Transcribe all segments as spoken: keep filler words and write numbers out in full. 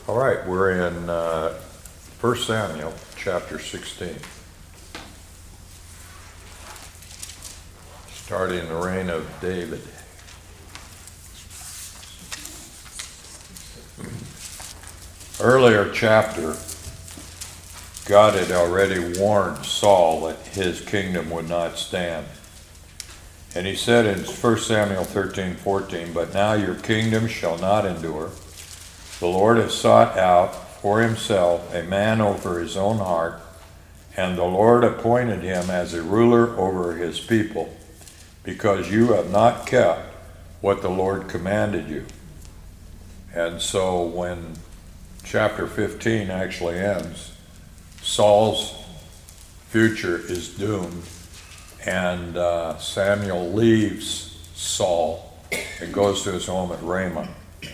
All right, we're in uh, First Samuel chapter sixteen. Starting the reign of David. Earlier chapter, God had already warned Saul that his kingdom would not stand. And he said in First Samuel thirteen fourteen, "But now your kingdom shall not endure. The Lord has sought out for himself a man over his own heart, and the Lord appointed him as a ruler over his people, because you have not kept what the Lord commanded you." And so when chapter fifteen actually ends, Saul's future is doomed, and uh, Samuel leaves Saul and goes to his home at Ramah.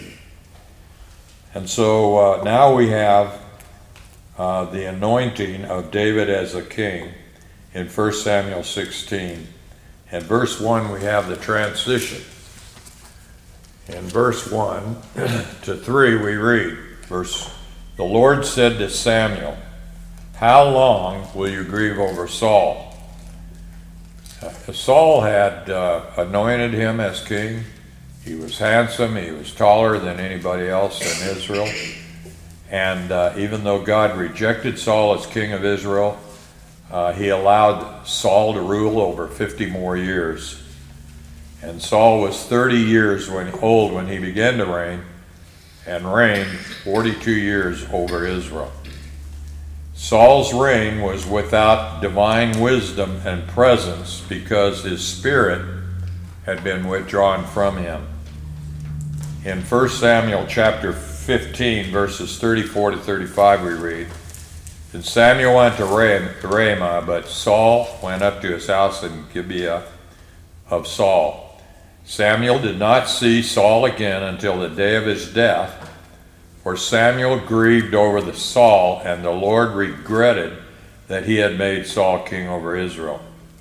And so uh, now we have uh, the anointing of David as a king in First Samuel sixteen. In verse one, we have the transition. In verse one to three, we read, verse, "The Lord said to Samuel, 'How long will you grieve over Saul?'" Uh, Saul had uh, anointed him as king. He was handsome. He was taller than anybody else in Israel. And uh, even though God rejected Saul as king of Israel, uh, he allowed Saul to rule over fifty more years. And Saul was thirty years when, old when he began to reign, and reigned forty-two years over Israel. Saul's reign was without divine wisdom and presence because his spirit had been withdrawn from him. In First Samuel chapter fifteen, verses thirty-four to thirty-five, we read, "And Samuel went to Ramah, but Saul went up to his house in Gibeah of Saul. Samuel did not see Saul again until the day of his death, for Samuel grieved over the Saul, and the Lord regretted that he had made Saul king over Israel."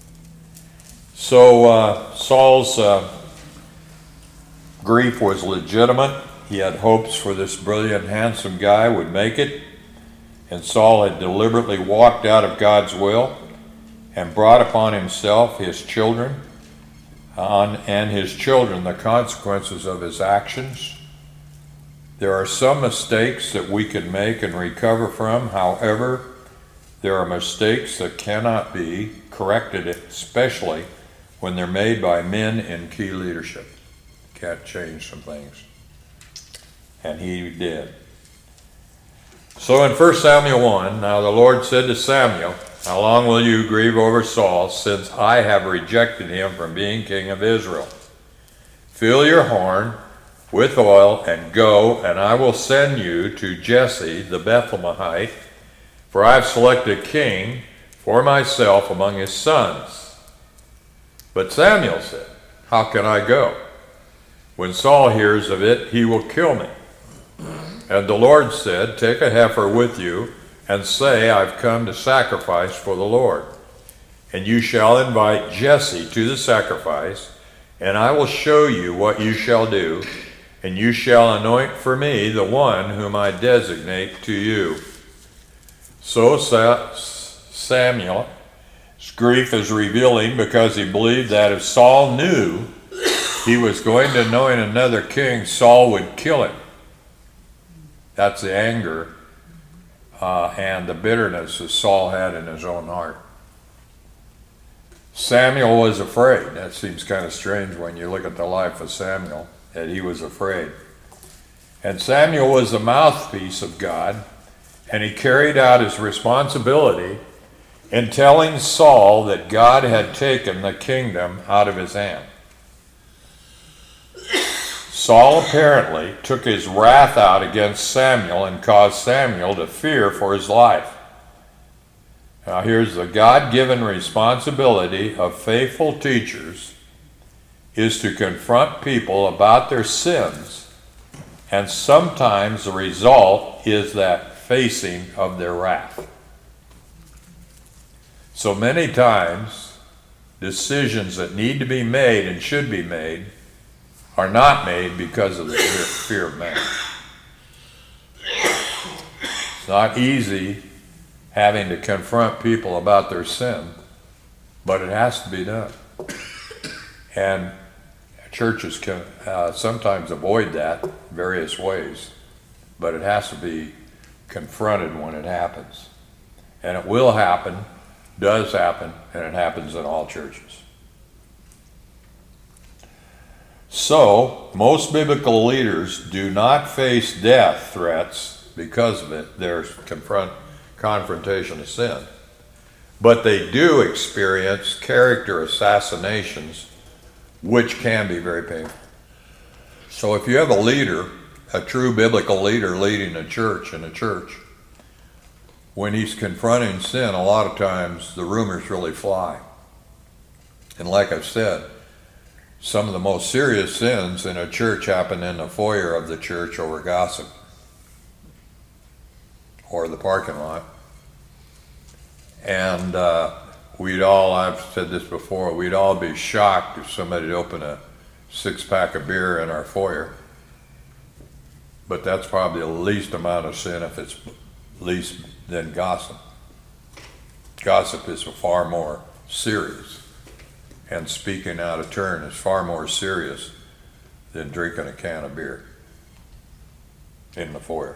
So uh, Saul's uh, grief was legitimate. He had hopes for this brilliant, handsome guy would make it, and Saul had deliberately walked out of God's will and brought upon himself, his children, on, and his children the consequences of his actions. There are some mistakes that we can make and recover from. However, there are mistakes that cannot be corrected, especially when they're made by men in key leadership. Can't change some things. And he did. So in First Samuel one, "Now the Lord said to Samuel, 'How long will you grieve over Saul, since I have rejected him from being king of Israel? Fill your horn with oil and go, and I will send you to Jesse the Bethlehemite, for I have selected a king for myself among his sons.' But Samuel said, 'How can I go? When Saul hears of it, he will kill me.' And the Lord said, 'Take a heifer with you, and say, I've come to sacrifice for the Lord. And you shall invite Jesse to the sacrifice, and I will show you what you shall do, and you shall anoint for me the one whom I designate to you.' So Samuel's grief is revealing, because he believed that if Saul knew he was going to anoint another king, Saul would kill him. That's the anger uh, and the bitterness that Saul had in his own heart. Samuel was afraid. That seems kind of strange when you look at the life of Samuel, that he was afraid. And Samuel was the mouthpiece of God, and he carried out his responsibility in telling Saul that God had taken the kingdom out of his hand. Saul apparently took his wrath out against Samuel and caused Samuel to fear for his life. Now here's the God-given responsibility of faithful teachers, is to confront people about their sins, and sometimes the result is that facing of their wrath. So many times, decisions that need to be made and should be made are not made because of the fear, fear of man. It's not easy having to confront people about their sin, but it has to be done. And churches can uh, sometimes avoid that various ways, but it has to be confronted when it happens. And it will happen, does happen, and it happens in all churches. So, most biblical leaders do not face death threats because of it, their confront, confrontation of sin. But they do experience character assassinations, which can be very painful. So if you have a leader, a true biblical leader leading a church in a church, when he's confronting sin, a lot of times the rumors really fly. And like I've said, some of the most serious sins in a church happen in the foyer of the church over gossip or the parking lot. And uh, we'd all, I've said this before, we'd all be shocked if somebody'd open a six-pack of beer in our foyer. But that's probably the least amount of sin if it's least than gossip. Gossip is far more serious, and speaking out of turn is far more serious than drinking a can of beer in the foyer.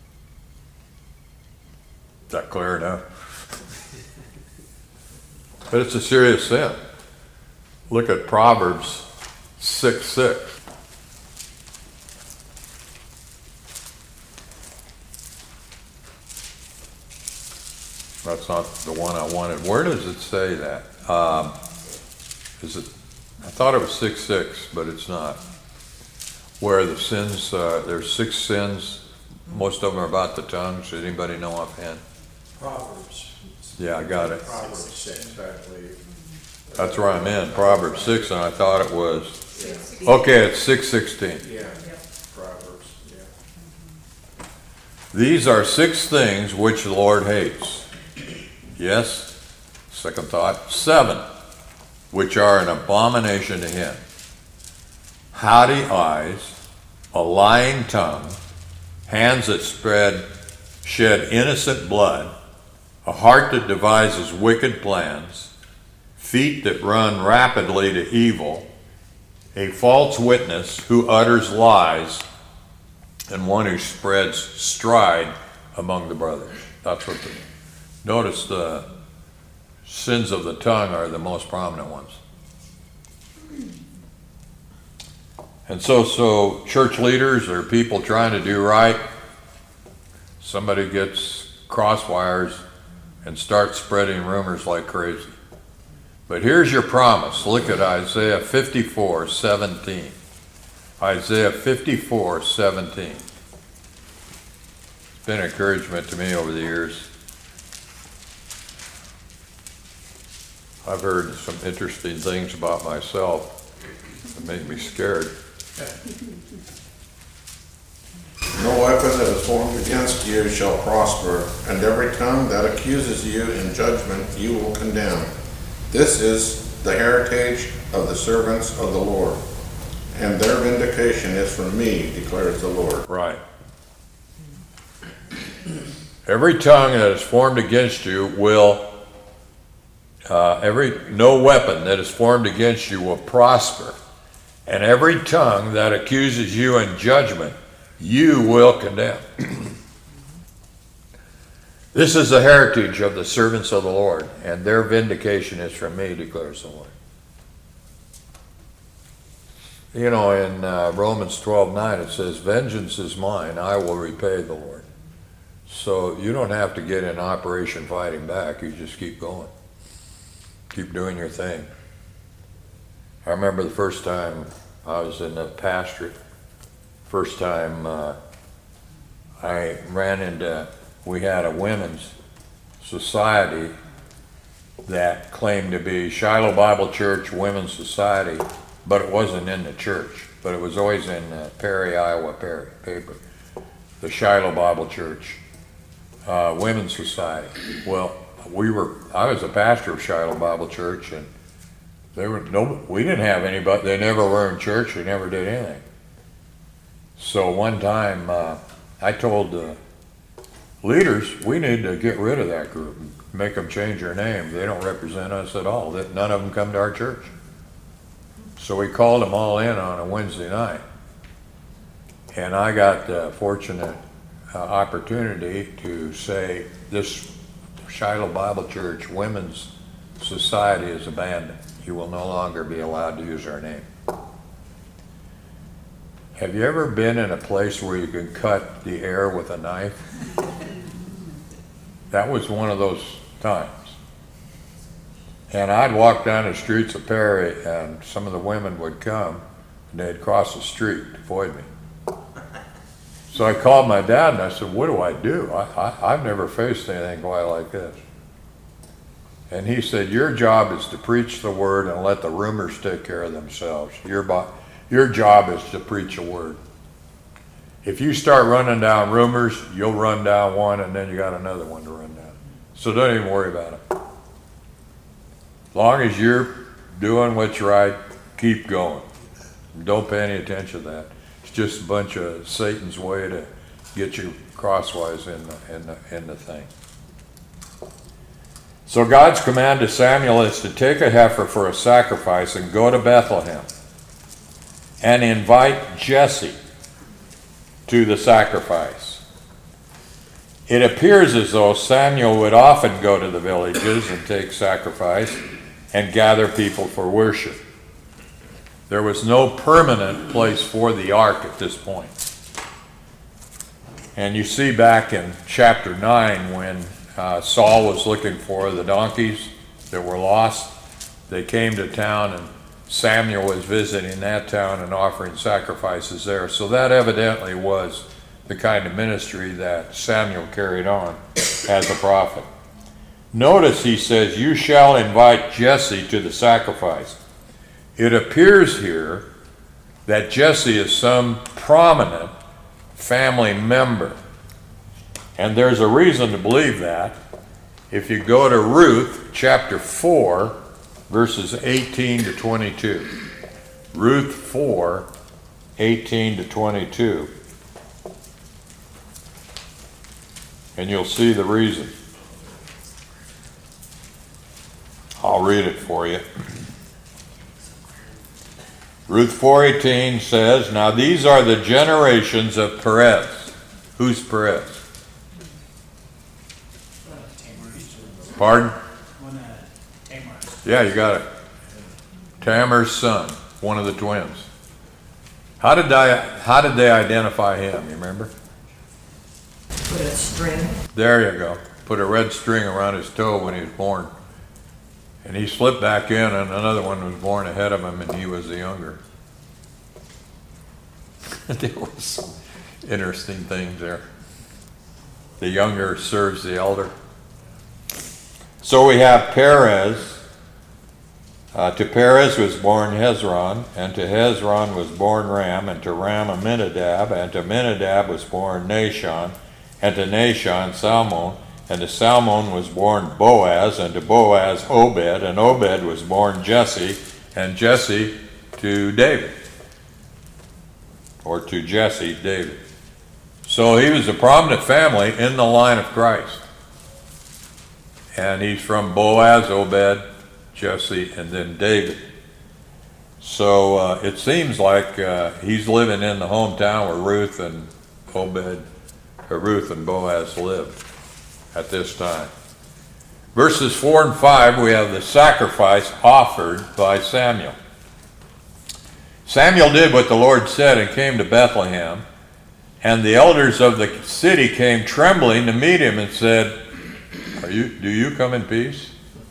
Is that clear enough? But it's a serious sin. Look at Proverbs six six. That's not the one I wanted. Where does it say that? Um, is it? I thought it was six six, but it's not. Where the sins, uh, there's six sins. Most of them are about the tongue. Does anybody know offhand? Proverbs. Yeah, I got it. Proverbs six, I believe. That's where I'm in, Proverbs six, and I thought it was, okay, it's six sixteen. Yeah, Proverbs, yeah. These are six things which the Lord hates. Yes, second thought. Seven, which are an abomination to him. Haughty eyes, a lying tongue, hands that spread, shed innocent blood, a heart that devises wicked plans, feet that run rapidly to evil, a false witness who utters lies, and one who spreads stride among the brothers. That's what the, notice the sins of the tongue are the most prominent ones. And so, so church leaders or people trying to do right, somebody gets crosswires and starts spreading rumors like crazy. But here's your promise. Look at Isaiah fifty-four seventeen. Isaiah fifty-four seventeen. It's been an encouragement to me over the years. I've heard some interesting things about myself that make me scared. No weapon that is formed against you shall prosper, and every tongue that accuses you in judgment you will condemn. This is the heritage of the servants of the Lord, and their vindication is from me, declares the Lord. Right. Every tongue that is formed against you will, uh, every, no weapon that is formed against you will prosper, and every tongue that accuses you in judgment you will condemn. This is the heritage of the servants of the Lord, and their vindication is from me, declares the Lord. You know, in uh, Romans twelve nine it says, vengeance is mine, I will repay the Lord. So you don't have to get in operation fighting back, you just keep going. Keep doing your thing. I remember the first time I was in the pastorate, first time uh, I ran into, we had a women's society that claimed to be Shiloh Bible Church Women's Society, but it wasn't in the church, but it was always in the Perry, Iowa Perry paper, the Shiloh Bible Church uh, Women's Society. Well, we were, I was a pastor of Shiloh Bible Church, and they were no, we didn't have anybody, they never were in church, they never did anything. So one time, uh, I told the leaders, we need to get rid of that group and make them change their name. They don't represent us at all. That none of them come to our church. So we called them all in on a Wednesday night. And I got the fortunate uh, opportunity to say, this Shiloh Bible Church Women's Society is abandoned. You will no longer be allowed to use our name. Have you ever been in a place where you can cut the air with a knife? That was one of those times. And I'd walk down the streets of Perry, and some of the women would come, and they'd cross the street to avoid me. So I called my dad, and I said, what do I do? I, I, I've never faced anything quite like this. And he said, your job is to preach the word and let the rumors take care of themselves. Your, bo- your job is to preach a word. If you start running down rumors, you'll run down one, and then you got another one to run down. So don't even worry about it. As long as you're doing what's right, keep going. Don't pay any attention to that. It's just a bunch of Satan's way to get you crosswise in the, in the, in the thing. So God's command to Samuel is to take a heifer for a sacrifice and go to Bethlehem and invite Jesse to the sacrifice. It appears as though Samuel would often go to the villages and take sacrifice and gather people for worship. There was no permanent place for the ark at this point. And you see back in chapter nine when uh, Saul was looking for the donkeys that were lost, they came to town and Samuel was visiting that town and offering sacrifices there. So that evidently was the kind of ministry that Samuel carried on as a prophet. Notice he says, you shall invite Jesse to the sacrifice. It appears here that Jesse is some prominent family member. And there's a reason to believe that. If you go to Ruth chapter four, verses eighteen to twenty-two. Ruth four, eighteen to twenty-two. And you'll see the reason. I'll read it for you. Ruth four eighteen says, now these are the generations of Perez. Who's Perez? Pardon? Yeah, you got it. Tamar's son, one of the twins. How did I, how did they identify him, you remember? Put a string. There you go. Put a red string around his toe when he was born. And he slipped back in, and another one was born ahead of him, and he was the younger. There was some interesting things there. The younger serves the elder. So we have Perez. Uh, to Perez was born Hezron, and to Hezron was born Ram, and to Ram Amminadab, and to Amminadab was born Nahshon, and to Nahshon Salmon, and to Salmon was born Boaz, and to Boaz Obed, and Obed was born Jesse, and Jesse to David, or to Jesse, David. So he was a prominent family in the line of Christ. And he's from Boaz, Obed, Jesse, and then David. So uh, it seems like uh, he's living in the hometown where Ruth and Obed, or Ruth and Boaz lived at this time. Verses four and five, we have the sacrifice offered by Samuel. Samuel did what the Lord said and came to Bethlehem, and the elders of the city came trembling to meet him and said, Are you, do you come in peace?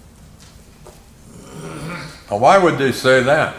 Now, why would they say that?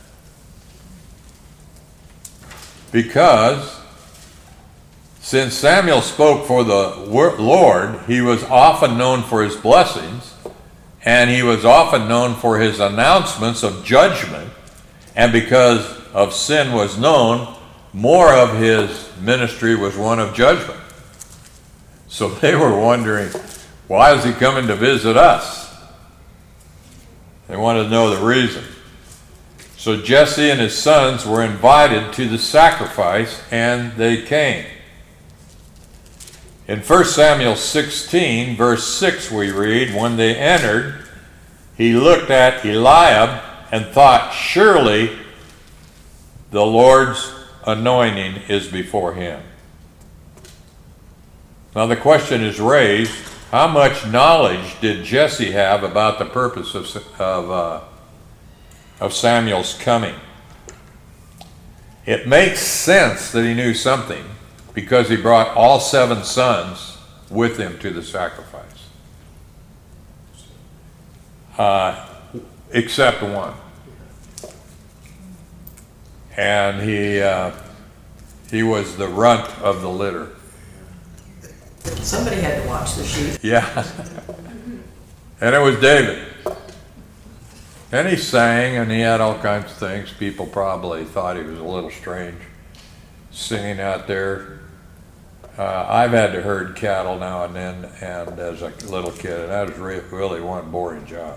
Because since Samuel spoke for the Lord, he was often known for his blessings, and he was often known for his announcements of judgment, and because of sin was known, more of his ministry was one of judgment. So they were wondering, why is he coming to visit us? They wanted to know the reason. So Jesse and his sons were invited to the sacrifice, and they came. In First Samuel sixteen, verse six, we read, when they entered, he looked at Eliab and thought, surely the Lord's anointing is before him. Now the question is raised, how much knowledge did Jesse have about the purpose of, of, uh, of Samuel's coming? It makes sense that he knew something, because he brought all seven sons with him to the sacrifice. Uh, except one. And he, uh, he was the runt of the litter. Somebody had to watch the sheep. Yeah. And it was David. And he sang, and he had all kinds of things. People probably thought he was a little strange, singing out there. Uh, I've had to herd cattle now and then, and as a little kid, and that was re really one boring job.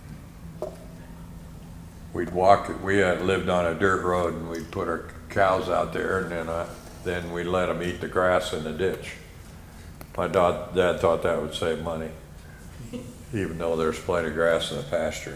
We'd walk, we had lived on a dirt road, and we'd put our cows out there, and then, uh, then we'd let them eat the grass in the ditch. My dad, dad thought that would save money, even though there's plenty of grass in the pasture.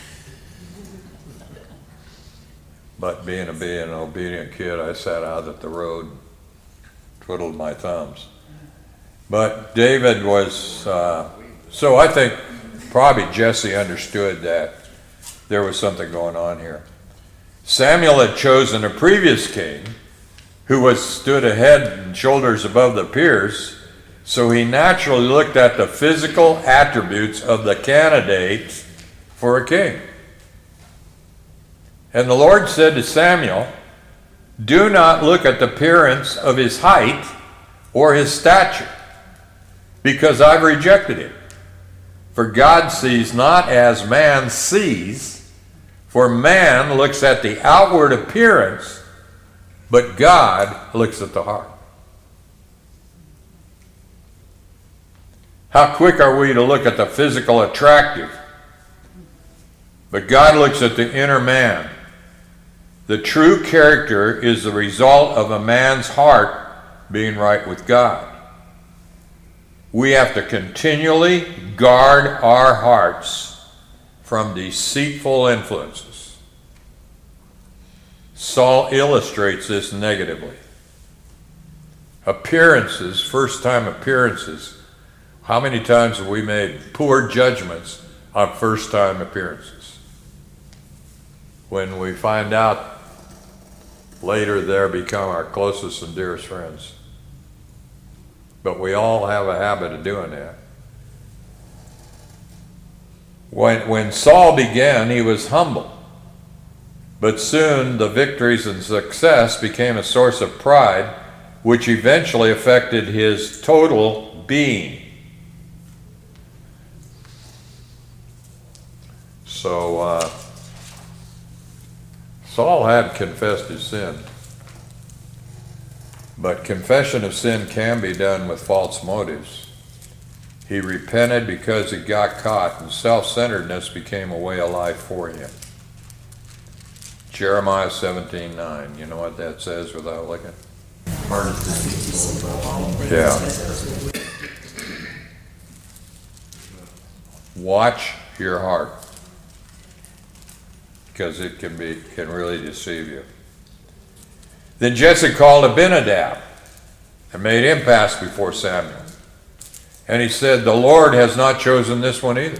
But being a being an obedient kid, I sat out at the road, twiddled my thumbs. But David was, uh, so I think probably Jesse understood that there was something going on here. Samuel had chosen a previous king who was stood a head and shoulders above the peers, so he naturally looked at the physical attributes of the candidates for a king. And the Lord said to Samuel, do not look at the appearance of his height or his stature, because I've rejected him. For God sees not as man sees, for man looks at the outward appearance, but God looks at the heart. How quick are we to look at the physical attractive? But God looks at the inner man. The true character is the result of a man's heart being right with God. We have to continually guard our hearts from deceitful influences. Saul illustrates this negatively. Appearances, first-time appearances. How many times have we made poor judgments on first-time appearances? When we find out later, they're become our closest and dearest friends. But we all have a habit of doing that. When, when Saul began, he was humble. But soon the victories and success became a source of pride, which eventually affected his total being. So, uh, Saul had confessed his sin, but confession of sin can be done with false motives. He repented because he got caught, and self-centeredness became a way of life for him. Jeremiah seventeen nine, you know what that says without looking? Yeah. Watch your heart, because it can be can really deceive you. Then Jesse called Abinadab and made him pass before Samuel. And he said, the Lord has not chosen this one either.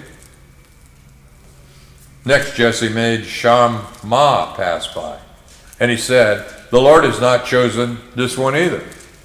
Next Jesse made Shammah pass by. And he said, the Lord has not chosen this one either.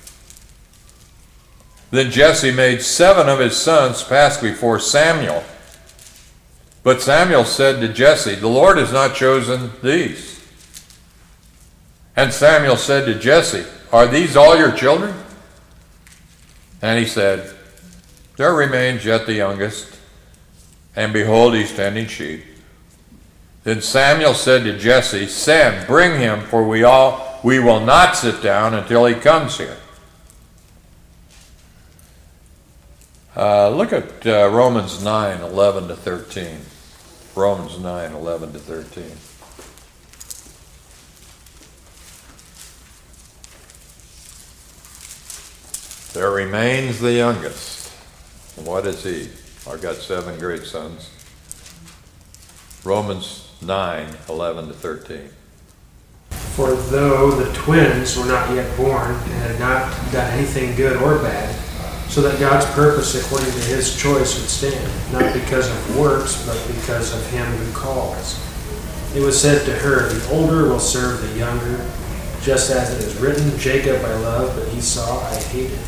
Then Jesse made seven of his sons pass before Samuel. But Samuel said to Jesse, the Lord has not chosen these. And Samuel said to Jesse, are these all your children? And he said, there remains yet the youngest, and behold, he's tending sheep. Then Samuel said to Jesse, send, bring him, for we all we will not sit down until he comes here. Uh, look at uh, Romans nine eleven to thirteen. Romans nine eleven to thirteen. There remains the youngest. What is he? I've got seven great sons. Romans nine, eleven to thirteen. For though the twins were not yet born and had not done anything good or bad, so that God's purpose according to his choice would stand, not because of works, but because of him who calls. It was said to her, the older will serve the younger, just as it is written, Jacob I love, but Esau I hated.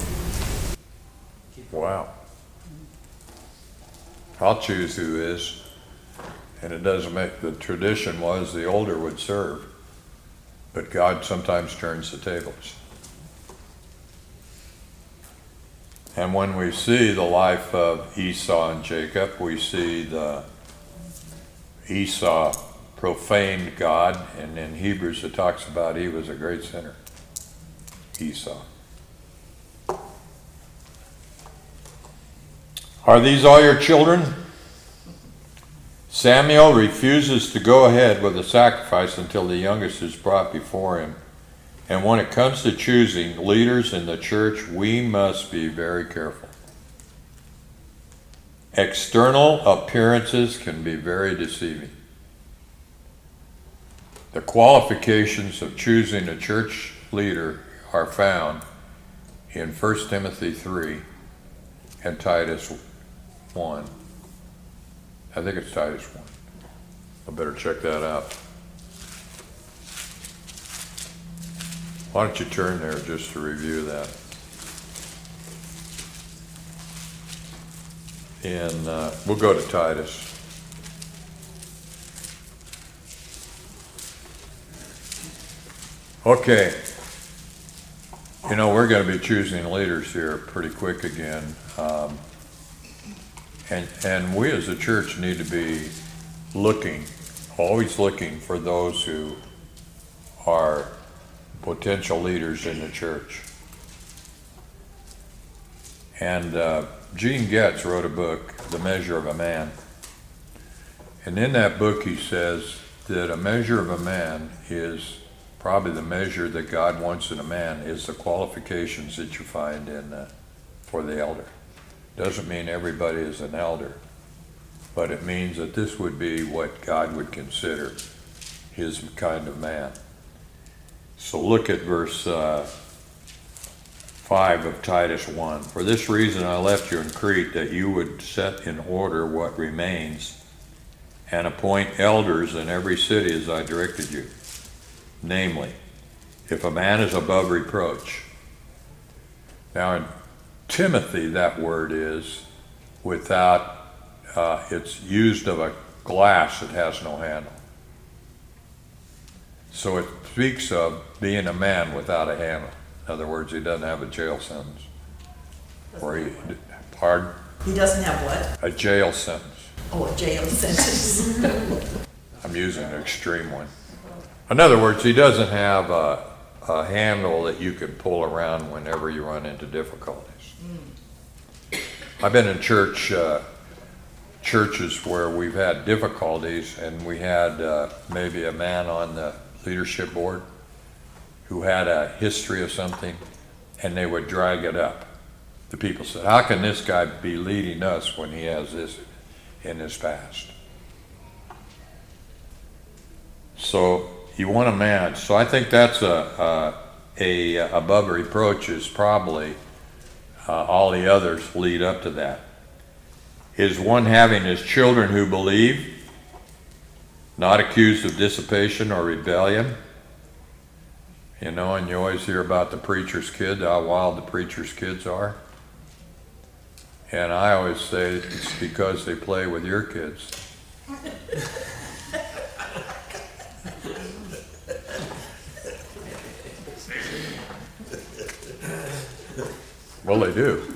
Wow. I'll choose who is. And it doesn't make, the tradition was the older would serve. But God sometimes turns the tables. And when we see the life of Esau and Jacob, we see the Esau profaned God, and in Hebrews it talks about he was a great sinner. Esau. Are these all your children? Samuel refuses to go ahead with the sacrifice until the youngest is brought before him. And when it comes to choosing leaders in the church, we must be very careful. External appearances can be very deceiving. The qualifications of choosing a church leader are found in First Timothy three and Titus one. I think it's Titus one. I better check that out. Why don't you turn there just to review that? And uh, we'll go to Titus. Okay. You know, we're going to be choosing leaders here pretty quick again. Um, and, and we as a church need to be looking, always looking for those who are potential leaders in the church. And uh, Gene Getz wrote a book, The Measure of a Man. And in that book he says that a measure of a man is probably the measure that God wants in a man is the qualifications that you find in uh, for the elder. Doesn't mean everybody is an elder, but it means that this would be what God would consider his kind of man. So look at verse uh, five of Titus one. For this reason I left you in Crete, that you would set in order what remains and appoint elders in every city as I directed you. Namely, if a man is above reproach. Now in Timothy, that word is without, uh, it's used of a glass that has no handle. So it speaks of being a man without a handle. In other words, he doesn't have a jail sentence. Or he, pardon? He doesn't have what? A jail sentence. Oh, a jail sentence. I'm using an extreme one. In other words, he doesn't have a, a handle that you can pull around whenever you run into difficulties. Mm. I've been in church, uh, churches where we've had difficulties, and we had uh, maybe a man on the leadership board who had a history of something, and they would drag it up. The people said, how can this guy be leading us when he has this in his past? So you want a man. So I think that's a, a, a above reproach is probably uh, all the others lead up to that. Is one having his children who believe, not accused of dissipation or rebellion. You know, and you always hear about the preacher's kid, how wild the preacher's kids are. And I always say it's because they play with your kids. Well, they do.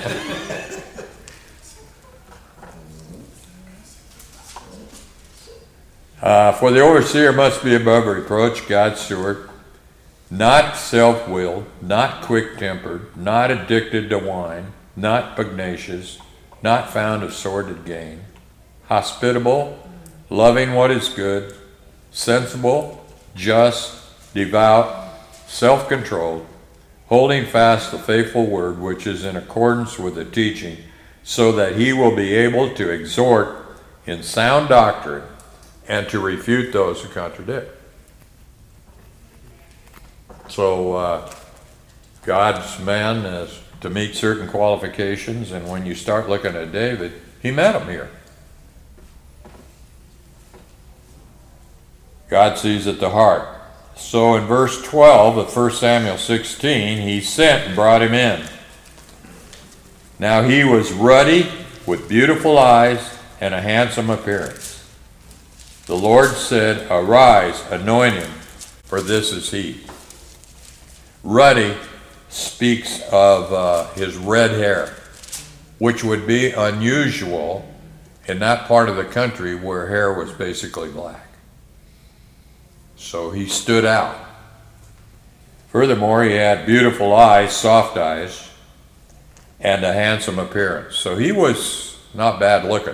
uh, for the overseer must be above reproach, God's steward, not self-willed, not quick-tempered, not addicted to wine, not pugnacious, not found of sordid gain, hospitable, loving what is good, sensible, just, devout, self-controlled, holding fast the faithful word which is in accordance with the teaching, so that he will be able to exhort in sound doctrine and to refute those who contradict. So uh, God's man is to meet certain qualifications, and when you start looking at David, he met them here. God sees at the heart. So in verse twelve of First Samuel sixteen, he sent and brought him in. Now he was ruddy, with beautiful eyes and a handsome appearance. The Lord said, "Arise, anoint him, for this is he." Ruddy speaks of uh, his red hair, which would be unusual in that part of the country where hair was basically black. So he stood out. Furthermore, he had beautiful eyes, soft eyes, and a handsome appearance. So he was not bad looking.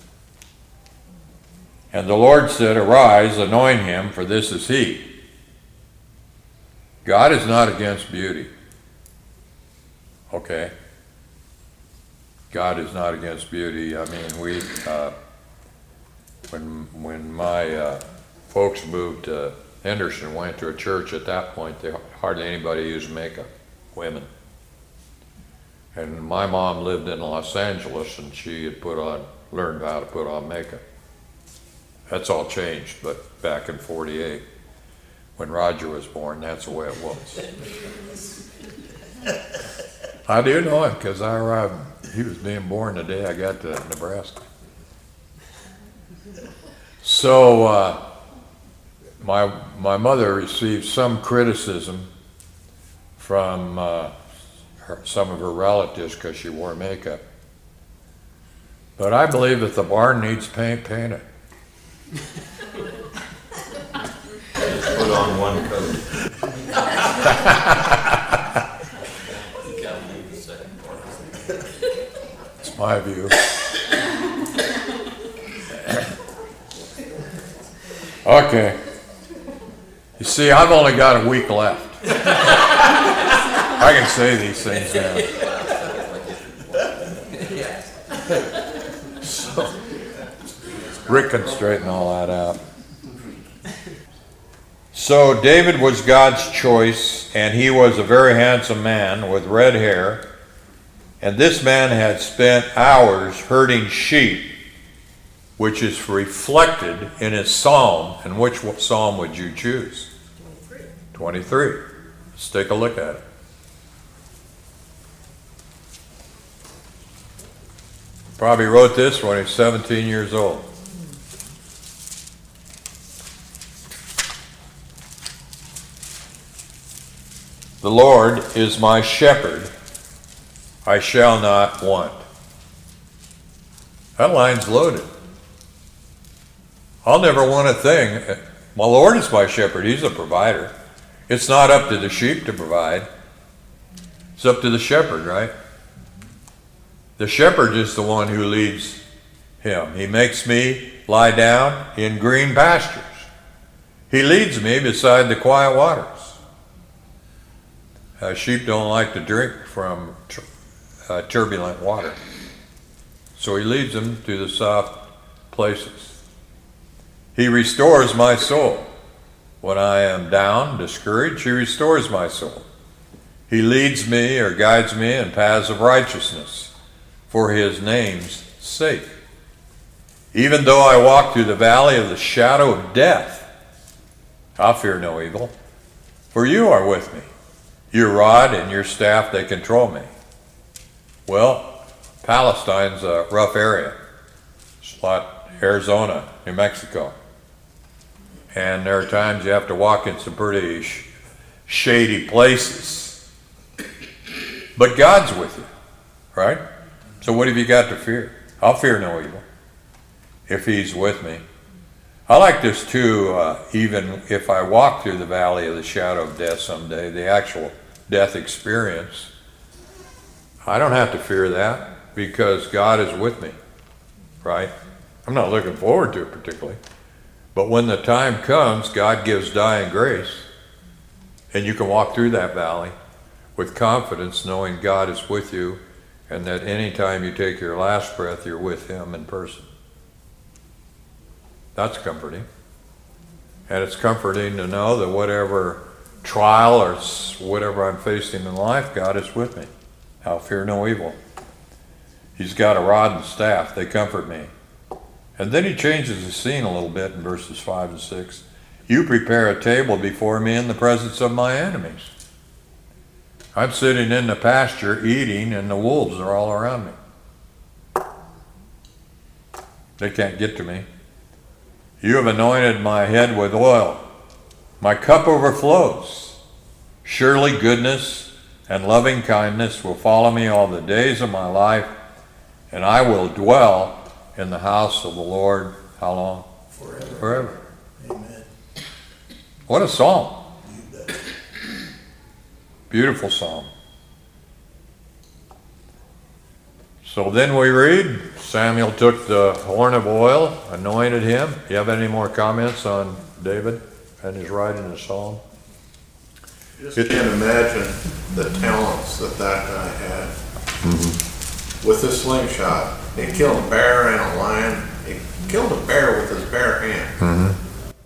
And the Lord said, "Arise, anoint him, for this is he." God is not against beauty. Okay? God is not against beauty. I mean, we, uh, when, when my uh, folks moved to Henderson, went to a church at that point, they hardly anybody used makeup, women. And my mom lived in Los Angeles, and she had put on, learned how to put on makeup. That's all changed, but back in forty-eight, when Roger was born, that's the way it was. I do know him because I arrived, he was being born the day I got to Nebraska. So uh, my, my mother received some criticism from uh, her, some of her relatives because she wore makeup. But I believe if the barn needs paint, paint it. Put on one coat. It's my view. Okay. You see, I've only got a week left. I can say these things now. So, Rick can straighten all that out. So David was God's choice, and he was a very handsome man with red hair. And this man had spent hours herding sheep, which is reflected in his psalm. And which psalm would you choose? twenty-three. twenty-three. Let's take a look at it. Probably wrote this when he was seventeen years old. The Lord is my shepherd, I shall not want. That line's loaded. I'll never want a thing. My Lord is my shepherd, he's a provider. It's not up to the sheep to provide. It's up to the shepherd, right? The shepherd is the one who leads him. He makes me lie down in green pastures. He leads me beside the quiet waters. Uh, sheep don't like to drink from tur uh, turbulent water. So he leads them to the soft places. He restores my soul. When I am down, discouraged, he restores my soul. He leads me or guides me in paths of righteousness for his name's sake. Even though I walk through the valley of the shadow of death, I'll fear no evil, for you are with me. Your rod and your staff, they control me. Well, Palestine's a rough area. It's like Arizona, New Mexico. And there are times you have to walk in some pretty sh shady places. But God's with you, right? So what have you got to fear? I'll fear no evil if he's with me. I like this too, uh, even if I walk through the valley of the shadow of death someday, the actual death experience, I don't have to fear that because God is with me, right? I'm not looking forward to it particularly. But when the time comes, God gives dying grace, and you can walk through that valley with confidence, knowing God is with you, and that anytime you take your last breath, you're with Him in person. That's comforting. And it's comforting to know that whatever trial or whatever I'm facing in life, God is with me. I'll fear no evil. He's got a rod and staff. They comfort me. And then he changes the scene a little bit in verses five and six. You prepare a table before me in the presence of my enemies. I'm sitting in the pasture eating, and the wolves are all around me. They can't get to me. You have anointed my head with oil. My cup overflows. Surely goodness and loving kindness will follow me all the days of my life, and I will dwell in the house of the Lord. How long? Forever. Forever. Amen. What a psalm. You bet. Beautiful psalm. So then we read, Samuel took the horn of oil, anointed him. You have any more comments on David and his writing the psalm? Just can't imagine the talents that that guy had. Mm-hmm. With a slingshot, he killed a bear and a lion. He killed a bear with his bare hand. Mm-hmm.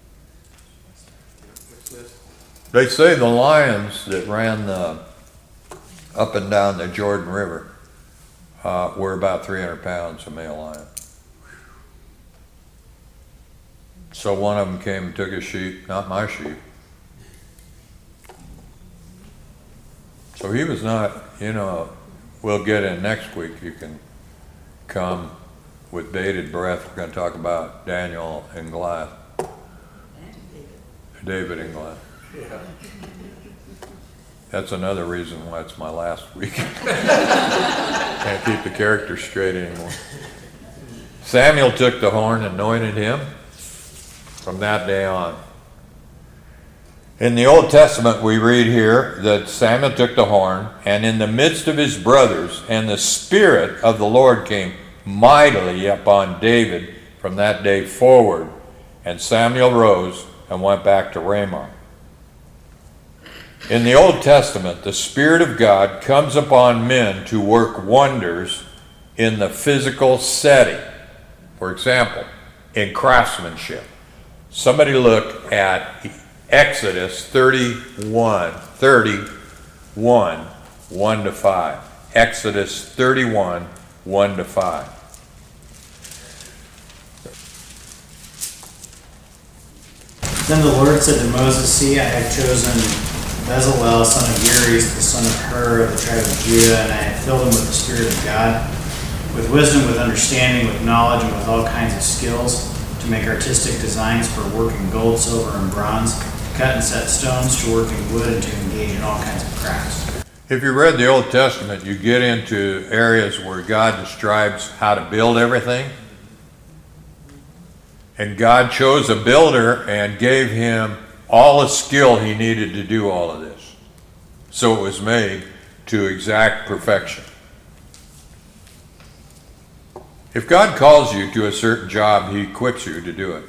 They say the lions that ran the, up and down the Jordan River uh, were about three hundred pounds, a male lion. So one of them came and took a sheep, not my sheep. So he was not, you know, we'll get in next week. You can come with bated breath. We're going to talk about Daniel and Goliath. David and Goliath. Yeah. That's another reason why it's my last week. Can't keep the characters straight anymore. Samuel took the horn and anointed him from that day on. In the Old Testament, we read here that Samuel took the horn, and in the midst of his brothers, and the Spirit of the Lord came mightily upon David from that day forward. And Samuel rose and went back to Ramah. In the Old Testament, the Spirit of God comes upon men to work wonders in the physical setting. For example, in craftsmanship. Somebody look at Exodus thirty-one, thirty-one, one to five. Exodus thirty-one, one to five. Then the Lord said to Moses, See, I have chosen Bezalel, son of Uri's, the son of Hur, of the tribe of Judah, and I have filled him with the Spirit of God, with wisdom, with understanding, with knowledge, and with all kinds of skills, to make artistic designs for work in gold, silver, and bronze, to cut and set stones, to work in wood, and to engage in all kinds of crafts. If you read the Old Testament, you get into areas where God describes how to build everything. And God chose a builder and gave him all the skill he needed to do all of this. So it was made to exact perfection. If God calls you to a certain job, he equips you to do it.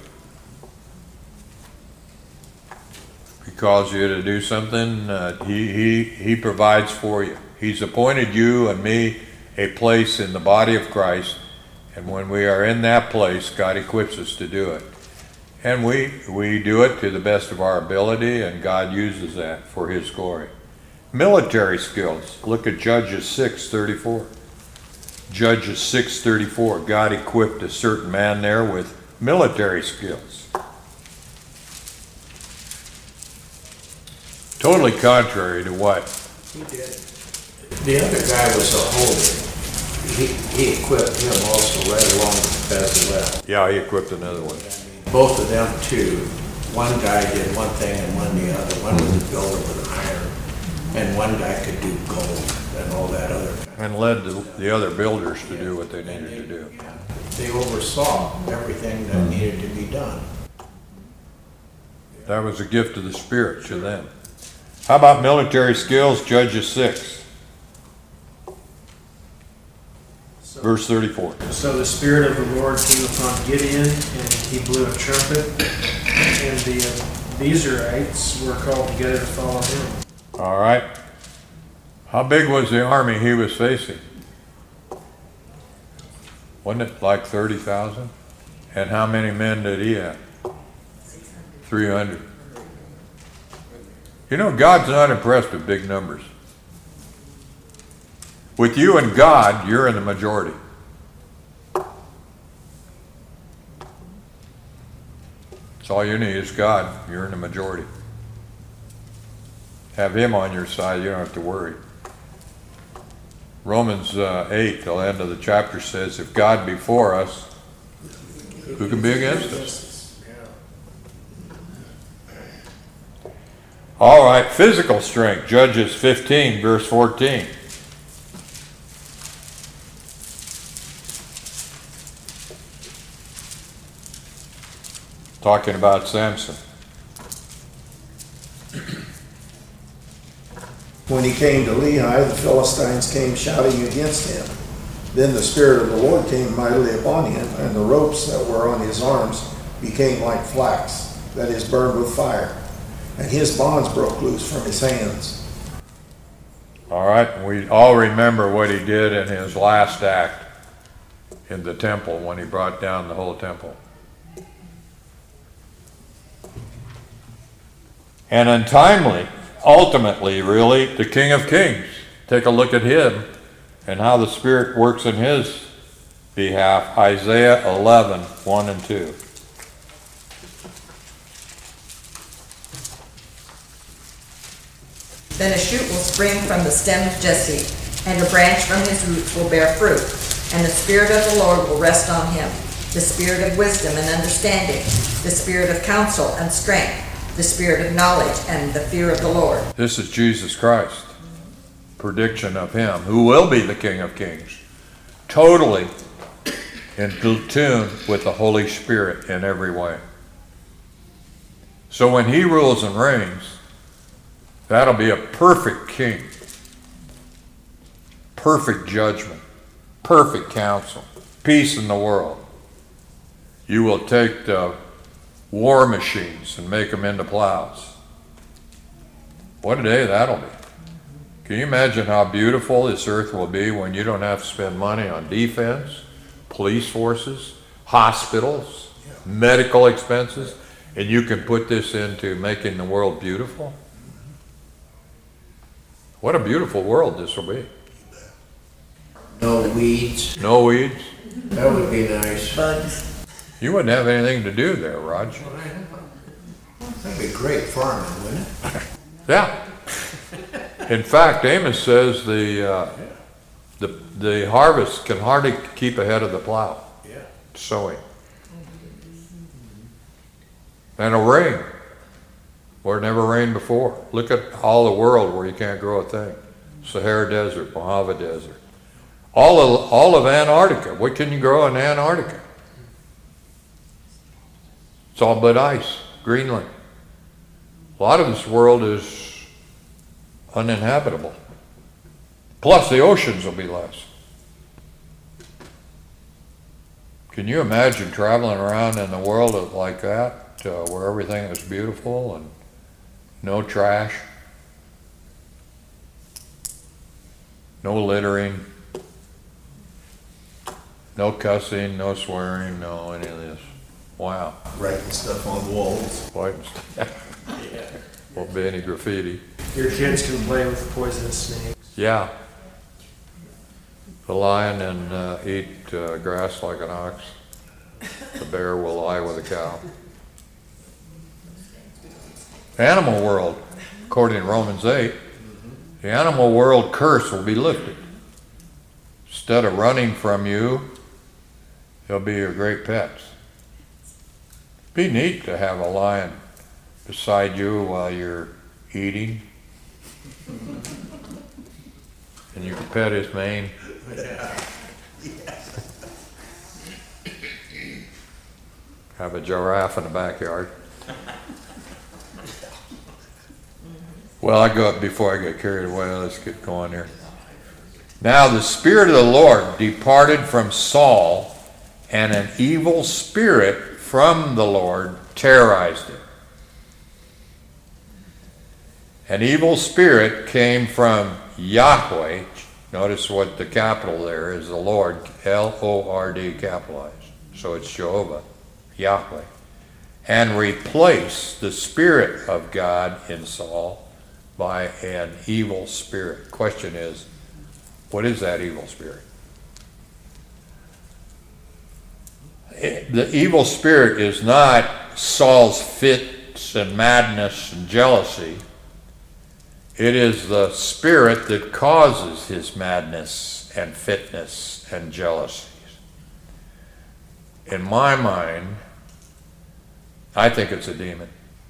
If he calls you to do something, uh, he, he, he provides for you. He's appointed you and me a place in the body of Christ, and when we are in that place, God equips us to do it. And we, we do it to the best of our ability, and God uses that for his glory. Military skills. Look at Judges six thirty-four. Judges six thirty-four. God equipped a certain man there with military skills. Totally contrary to what? He did. The other guy was a holy. He, he equipped him also right along with Bezalel. Yeah, he equipped another one. Both of them too. One guy did one thing and one the other. One was a builder with iron, and one guy could do gold and all that other. And led the, the other builders to do what they needed to do. They oversaw everything that needed to be done. That was a gift of the Spirit to them. How about military skills? Judges six, So, verse thirty-four. so the Spirit of the Lord came upon Gideon, and he blew a trumpet, and the uh, Bezerites were called together to follow him. All right. How big was the army he was facing? Wasn't it like thirty thousand? And how many men did he have? three hundred. You know, God's not impressed with big numbers. With you and God, you're in the majority. That's all you need is God. You're in the majority. Have Him on your side, you don't have to worry. Romans uh, eight, the end of the chapter says, if God be for us, who can be against us? All right, physical strength. Judges fifteen, verse fourteen. Talking about Samson. When he came to Lehi, the Philistines came shouting against him. Then the Spirit of the Lord came mightily upon him, and the ropes that were on his arms became like flax, that is burned with fire, and his bonds broke loose from his hands. All right, we all remember what he did in his last act in the temple when he brought down the whole temple. And untimely, ultimately, really, the King of Kings. Take a look at him and how the Spirit works in his behalf. Isaiah eleven, one and two. Then a shoot will spring from the stem of Jesse, and a branch from his roots will bear fruit. And the Spirit of the Lord will rest on him, the Spirit of wisdom and understanding, the Spirit of counsel and strength, the Spirit of knowledge and the fear of the Lord. This is Jesus Christ. Prediction of him, who will be the King of Kings. Totally in tune with the Holy Spirit in every way. So when he rules and reigns, that'll be a perfect king. Perfect judgment. Perfect counsel. Peace in the world. You will take the war machines and make them into plows. What a day that'll be. Can you imagine how beautiful this earth will be when you don't have to spend money on defense, police forces, hospitals, medical expenses, and you can put this into making the world beautiful? What a beautiful world this will be. No weeds. No weeds. That would be nice. Bugs. You wouldn't have anything to do there, Raj. That'd be great farming, wouldn't it? Yeah. In fact, Amos says the uh, the the harvest can hardly keep ahead of the plow. Yeah. Sowing. And it'll rain where it never rained before. Look at all the world where you can't grow a thing. Sahara Desert, Mojave Desert. All of, all of Antarctica. What can you grow in Antarctica? It's all but ice. Greenland. A lot of this world is uninhabitable. Plus the oceans will be less. Can you imagine traveling around in the world like that, uh, where everything is beautiful and no trash, no littering, no cussing, no swearing, no any of this? Wow. Writing stuff on walls. White won't be any graffiti. Your kids can play with poisonous snakes. Yeah. The lion and uh, eat uh, grass like an ox. The bear will lie with a cow. Animal world, according to Romans eight, the animal world curse will be lifted. Instead of running from you, they'll be your great pets. Be neat to have a lion beside you while you're eating. And you can pet his mane. Have a giraffe in the backyard. Well, I go up before I get carried away. Let's get going here. Now the Spirit of the Lord departed from Saul, and an evil spirit from the Lord terrorized him. An evil spirit came from Yahweh. Notice what the capital there is, the Lord, L O R D capitalized. So it's Jehovah, Yahweh. And replaced the Spirit of God in Saul by an evil spirit. Question is, what is that evil spirit? It, the evil spirit is not Saul's fits and madness and jealousy. It is the spirit that causes his madness and fitness and jealousies. In my mind, I think it's a demon.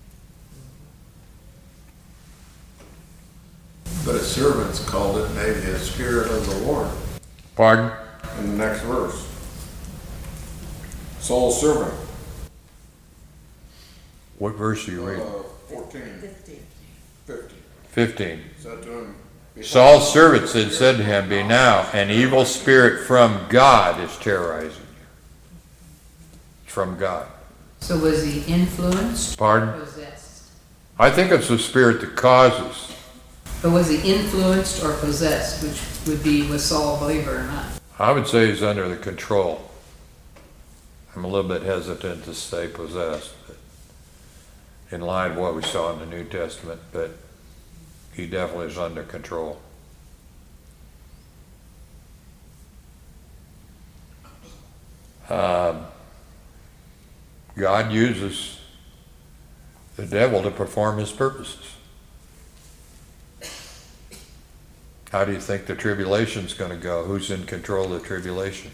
But his servants called it maybe a spirit of the Lord Pardon? in the next verse. Saul's servant. What verse are you reading? Uh, fourteen, Fifteen. fifty. fifteen. Said to him, Saul's servants had said to him, "Be now, an evil spirit from God is terrorizing you." From God. So was he influenced? Pardon? Or possessed? I think it's the spirit that causes. But was he influenced or possessed, which would be, was Saul a believer or not? I would say he's under the control. I'm a little bit hesitant to say possessed, but in line with what we saw in the New Testament, but he definitely is under control. Um, God uses the devil to perform his purposes. How do you think the tribulation's going to go? Who's in control of the tribulation?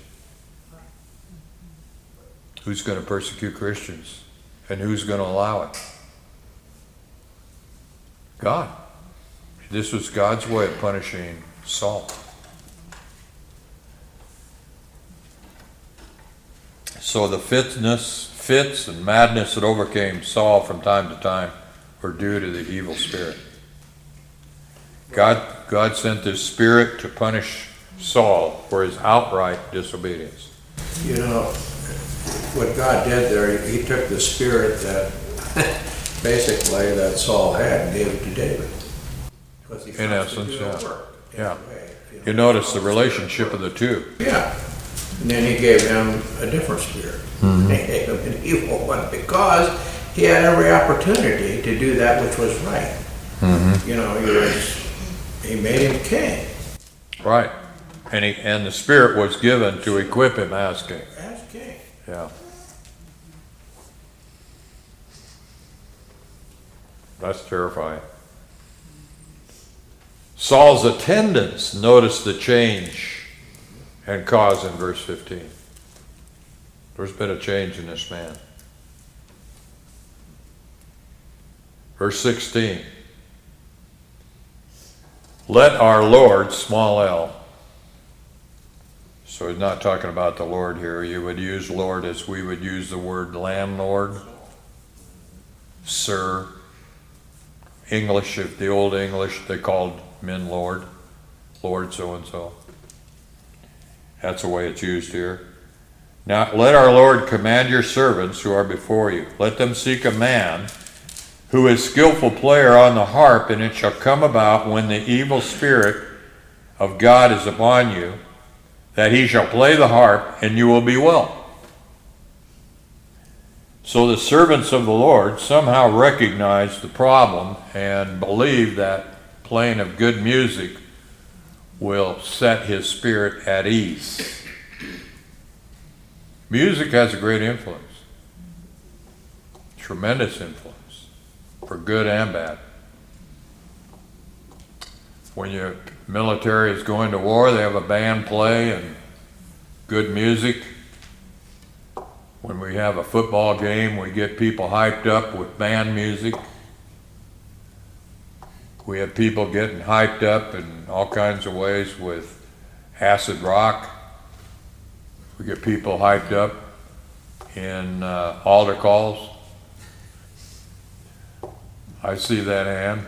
Who's going to persecute Christians? And who's going to allow it? God. This was God's way of punishing Saul. So the fitness, fits and madness that overcame Saul from time to time were due to the evil spirit. God, God sent this spirit to punish Saul for his outright disobedience. You know, what God did there, he he took the spirit that, basically, that Saul had and gave it to David. Because he In wants to essence, do the yeah. work in Yeah. a way, know. You notice the relationship of the two. Yeah. And then he gave him a different spirit. He gave him an evil one because he had every opportunity to do that which was right. You know, he was, he made him king. Right. And he, and the spirit was given to equip him as king. As king. Yeah. That's terrifying. Saul's attendants noticed the change and cause in verse fifteen. There's been a change in this man. Verse sixteen. Let our Lord, small l. So he's not talking about the Lord here. You would use Lord as we would use the word landlord, sir. English, if the old English, they called men Lord, Lord so-and-so. That's the way it's used here. Now, let our Lord command your servants who are before you. Let them seek a man who is skillful player on the harp, and it shall come about when the evil spirit of God is upon you, that he shall play the harp, and you will be well. So the servants of the Lord somehow recognized the problem and believed that playing of good music will set his spirit at ease. Music has a great influence, tremendous influence, for good and bad. When your military is going to war, they have a band play and good music. When we have a football game, we get people hyped up with band music. We have people getting hyped up in all kinds of ways with acid rock. We get people hyped up in uh, altar calls. I see that hand.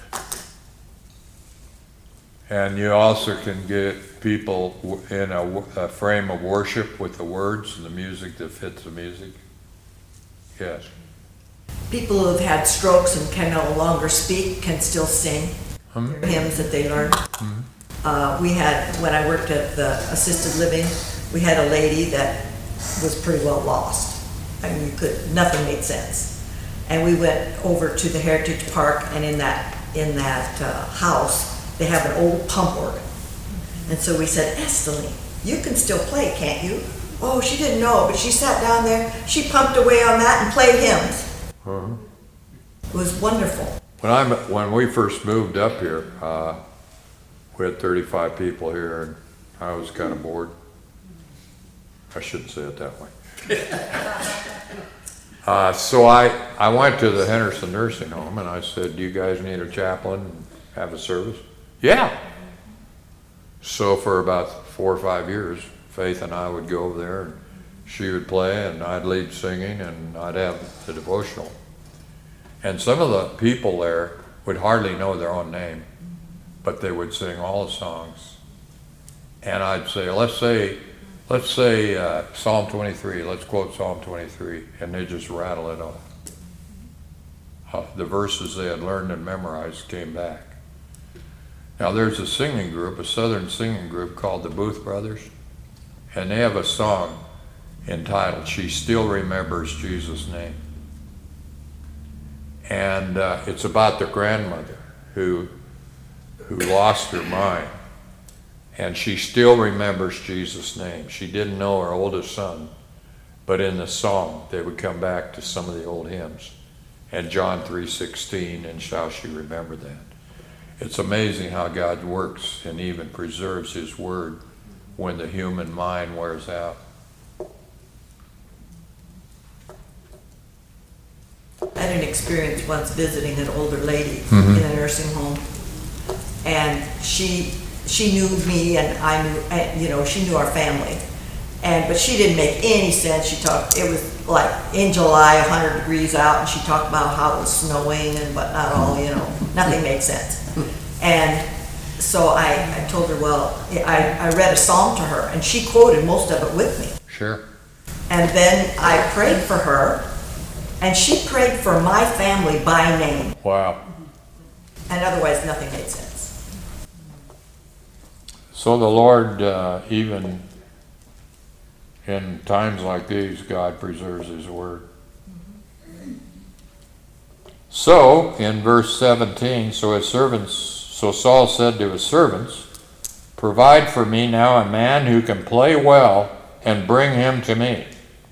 And you also can get people in a, a frame of worship with the words and the music that fits the music. Yes. people who have had strokes and can no longer speak can still sing their hymns that they learned. Uh, we had, when I worked at the assisted living, we had a lady that was pretty well lost. I mean, you could, nothing made sense. And we went over to the Heritage Park, and in that, in that uh, house, they have an old pump organ. And so we said, Esteline, you can still play, can't you? Oh, she didn't know, but she sat down there, she pumped away on that and played hymns. Uh-huh. It was wonderful. When I when we first moved up here, uh, we had thirty-five people here, and I was kind of bored. I shouldn't say it that way. uh, so I I went to the Henderson Nursing Home, and I said, "Do you guys need a chaplain and have a service?" Yeah. So for about four or five years, Faith and I would go over there, and she would play, and I'd lead singing, and I'd have the devotional. And some of the people there would hardly know their own name, but they would sing all the songs. And I'd say, let's say, let's say uh, Psalm twenty-three, let's quote Psalm twenty-three, and they just rattle it off. Uh, the verses they had learned and memorized came back. Now there's a singing group, a southern singing group called the Booth Brothers, and they have a song entitled, She Still Remembers Jesus' Name. And uh, it's about their grandmother who, who lost her mind. And she still remembers Jesus' name. She didn't know her oldest son, but in the song they would come back to some of the old hymns. And John three sixteen, and shall she remember that. It's amazing how God works and even preserves his word when the human mind wears out. I had an experience once visiting an older lady Mhm. in a nursing home, and she she knew me, and I knew, and, you know, she knew our family, and but she didn't make any sense. She talked. It was like in July, a hundred degrees out, and she talked about how it was snowing and whatnot. All you know, nothing made sense. And so I, I told her, well, I, I read a psalm to her, and she quoted most of it with me. Sure. And then I prayed for her, and she prayed for my family by name. Wow. And otherwise, nothing made sense. So the Lord, uh, even in times like these, God preserves his word. So, in verse seventeen, so his servants, so Saul said to his servants, provide for me now a man who can play well, and bring him to me.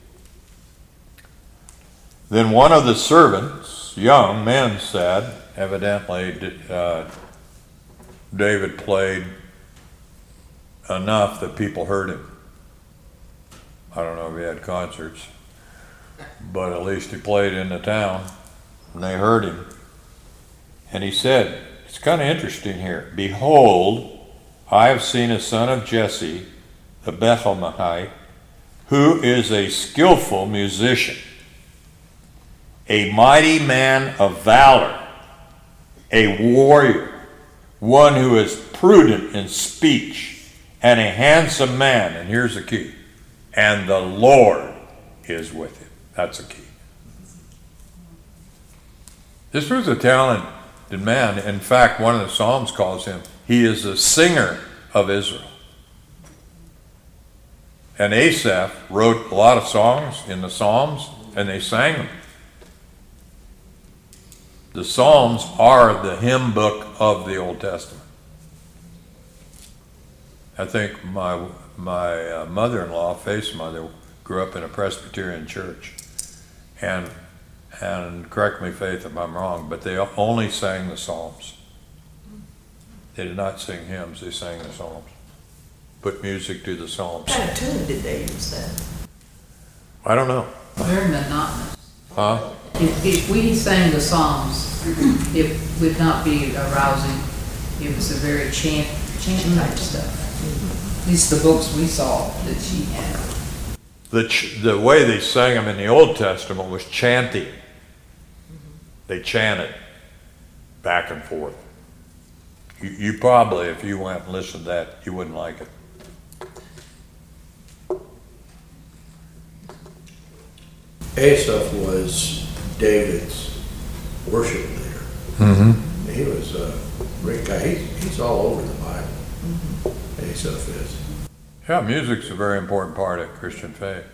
Then one of the servants, young men, said, evidently uh, David played enough that people heard him. I don't know if he had concerts, but at least he played in the town, and they heard him. And he said, it's kind of interesting here, behold, I have seen a son of Jesse, the Bethlehemite, who is a skillful musician, a mighty man of valor, a warrior, one who is prudent in speech, and a handsome man. And here's the key. And the Lord is with him. That's the key. This was a talented man. In fact, one of the Psalms calls him, he is a singer of Israel. And Asaph wrote a lot of songs in the Psalms, and they sang them. The Psalms are the hymn book of the Old Testament. I think my my uh, mother-in-law, Faith's mother, grew up in a Presbyterian church, and and correct me, Faith, if I'm wrong, but they only sang the Psalms. They did not sing hymns; they sang the Psalms. Put music to the Psalms. What kind of tune did they use then? I don't know. Very monotonous. Huh? If, if we sang the Psalms, it would not be arousing. It was a very chant, chant type stuff. At least the books we saw that she had. The ch- the way they sang them in the Old Testament was chanting. They chanted back and forth. You, you probably, if you went and listened to that, you wouldn't like it. Asaph was David's worship leader. Mm-hmm. He was a great guy. He, he's all over the Bible. Ace of is. Yeah, music's a very important part of Christian faith.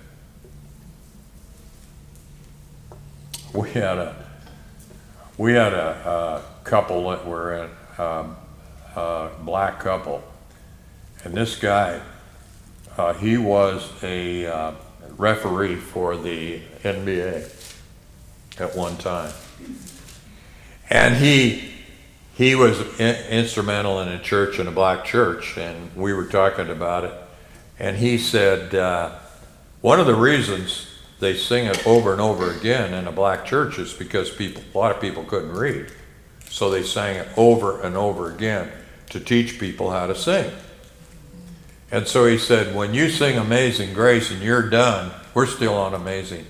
We had a we had a, a couple that were in um, a black couple, and this guy uh, he was a uh, referee for the N B A at one time, and he he was in, instrumental in a church, in a black church, and we were talking about it, and he said uh, one of the reasons they sing it over and over again in a black church is because people, a lot of people couldn't read. So they sang it over and over again to teach people how to sing. And so he said, when you sing Amazing Grace and you're done, we're still on Amazing.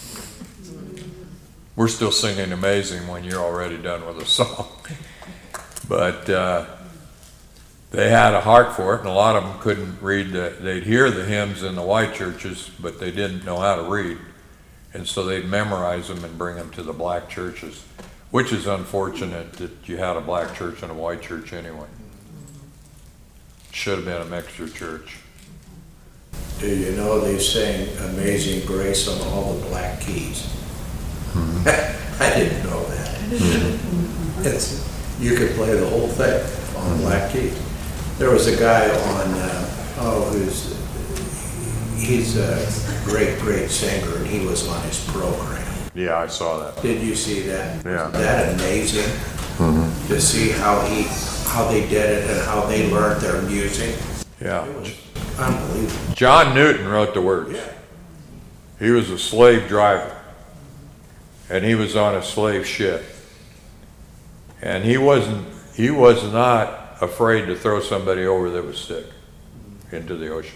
We're still singing Amazing when you're already done with the song. But uh, they had a heart for it, and a lot of them couldn't read. The, they'd hear the hymns in the white churches, but they didn't know how to read. And so they'd memorize them and bring them to the black churches, which is unfortunate that you had a black church and a white church anyway. Should have been a mixture church. Do you know they sang Amazing Grace on all the black keys? Mm-hmm. I didn't know that. Mm-hmm. It's, you could play the whole thing on mm-hmm. black keys. There was a guy on, uh, oh, who's, he's a great, great singer, and he was on his program. Yeah, I saw that. Did you see that? Yeah. Isn't that amazing? Mm-hmm. To see how he, how they did it and how they learned their music. Yeah. It was unbelievable. John Newton wrote the words. Yeah. He was a slave driver, and he was on a slave ship. And he wasn't, he was not afraid to throw somebody over that was sick into the ocean.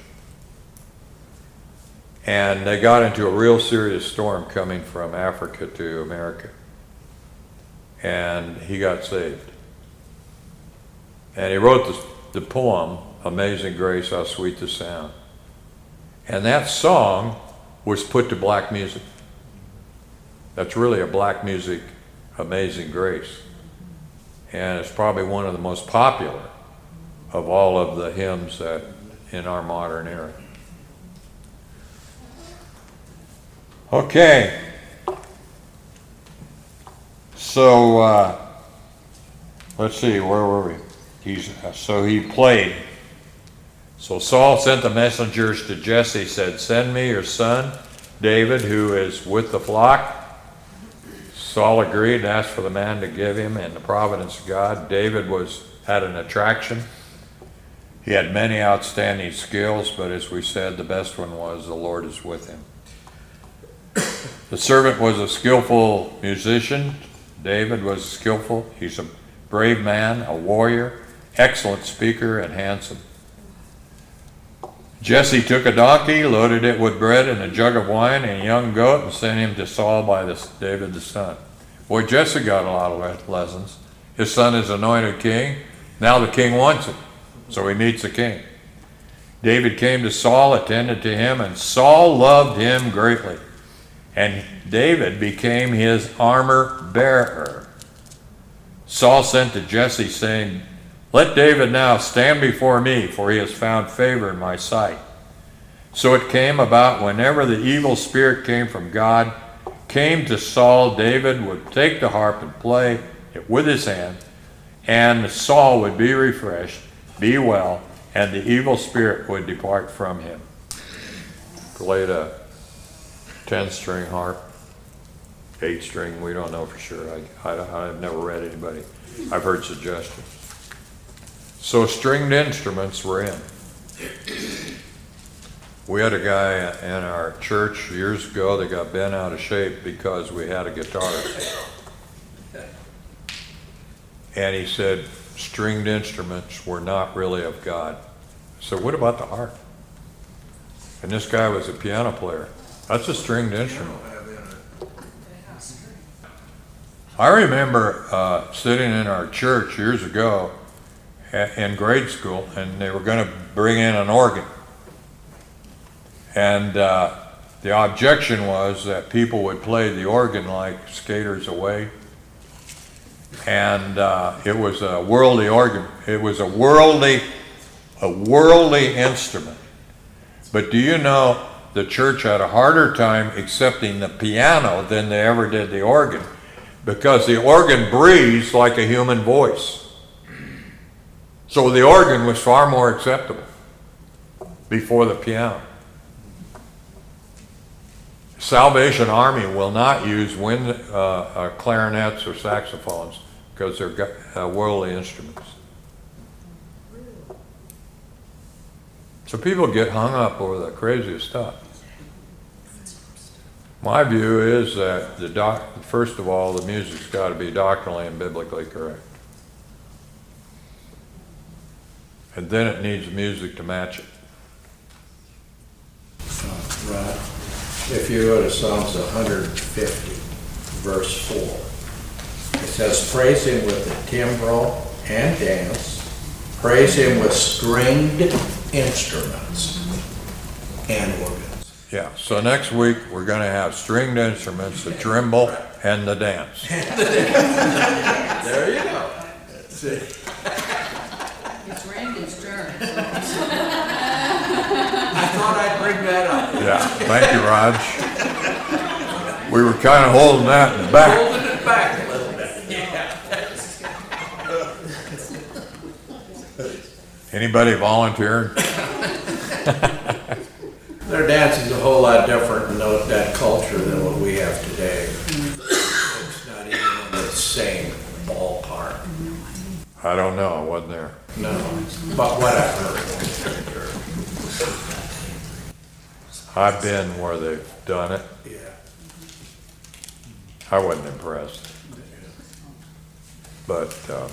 And they got into a real serious storm coming from Africa to America. And he got saved. And he wrote the, the poem, Amazing Grace, How Sweet the Sound. And that song was put to black music. That's really a black music, Amazing Grace. And it's probably one of the most popular of all of the hymns that in our modern era. Okay. So, uh, let's see, where were we? He's, so he played. So Saul sent the messengers to Jesse, said, send me your son, David, who is with the flock. Saul agreed and asked for the man to give him in the providence of God. David was had an attraction. He had many outstanding skills, but as we said, the best one was the Lord is with him. The servant was a skillful musician. David was skillful. He's a brave man, a warrior, excellent speaker, and handsome. Jesse took a donkey, loaded it with bread and a jug of wine and a young goat, and sent him to Saul by this David the son. Boy, Jesse got a lot of lessons. His son is anointed king. Now the king wants him, so he meets the king. David came to Saul, attended to him, and Saul loved him greatly. And David became his armor bearer. Saul sent to Jesse, saying, let David now stand before me, for he has found favor in my sight. So it came about whenever the evil spirit came from God, came to Saul, David would take the harp and play it with his hand, and Saul would be refreshed, be well, and the evil spirit would depart from him. Played a ten-string harp, eight-string, we don't know for sure. I, I, I've never read anybody. I've heard suggestions. So stringed instruments were in. We had a guy in our church years ago that got bent out of shape because we had a guitar. And he said stringed instruments were not really of God. So what about the harp? And this guy was a piano player. That's a stringed instrument. I remember uh, sitting in our church years ago in grade school, and they were going to bring in an organ. And uh, the objection was that people would play the organ like Skaters Away, And uh, it was a worldly organ. It was a worldly, a worldly instrument. But do you know the church had a harder time accepting the piano than they ever did the organ, because the organ breathes like a human voice. So the organ was far more acceptable before the piano. Salvation Army will not use wind, uh, uh, clarinets or saxophones because they're uh, worldly instruments. So people get hung up over the craziest stuff. My view is that the doc, first of all, the music's got to be doctrinally and biblically correct. And then it needs music to match it. Right. If you go to Psalms one fifty, verse four, it says, praise him with the timbrel and dance, praise him with stringed instruments and organs. Yeah, so next week we're going to have stringed instruments, the tremble, and the dance. There you go. See? It's Randy's turn. I thought I'd bring that up. Yeah, thank you, Raj. We were kind of holding that in the back. Holding it back a little bit. Yeah. Anybody volunteer? Their dance is a whole lot different in tho- that culture than what we have today. It's not even in the same ballpark. I don't know, I wasn't there. No, but what I've heard. I've been where they've done it. Yeah. I wasn't impressed. But um,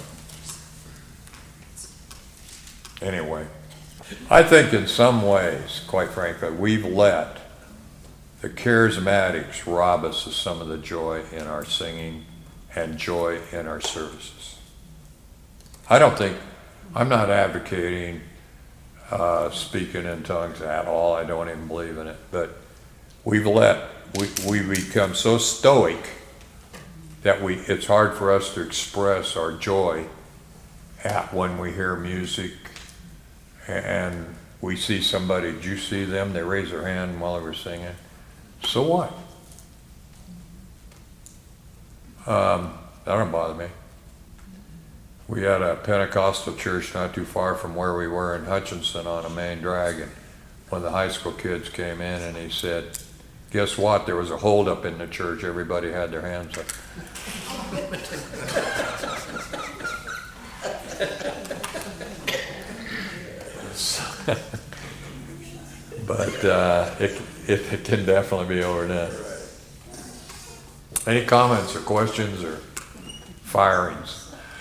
anyway, I think in some ways, quite frankly, we've let the charismatics rob us of some of the joy in our singing and joy in our services. I don't think, I'm not advocating uh, speaking in tongues at all. I don't even believe in it. But we've let, we, we become so stoic that we, it's hard for us to express our joy at when we hear music and we see somebody. Did you see them? They raise their hand while they were singing. So what? Um, that don't bother me. We had a Pentecostal church not too far from where we were in Hutchinson on a main drag, and one of the high school kids came in and he said, guess what? There was a holdup in the church. Everybody had their hands up. But uh, it, it, it can definitely be overdone. Any comments or questions or firings?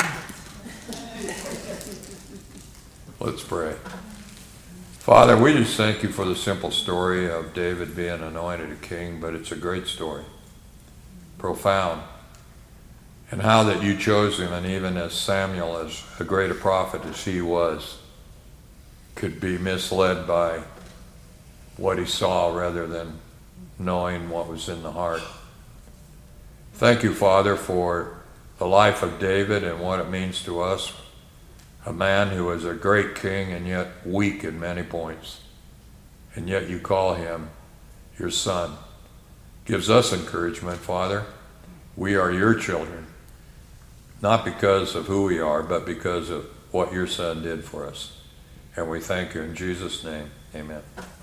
Let's pray. Father, we just thank you for the simple story of David being anointed a king, but it's a great story. Profound. And how that you chose him, and even as Samuel, as a great a prophet as he was, could be misled by what he saw rather than knowing what was in the heart. Thank you, Father, for the life of David and what it means to us. A man who was a great king and yet weak in many points. And yet you call him your son. Gives us encouragement, Father. We are your children. Not because of who we are, but because of what your son did for us. And we thank you in Jesus' name. Amen.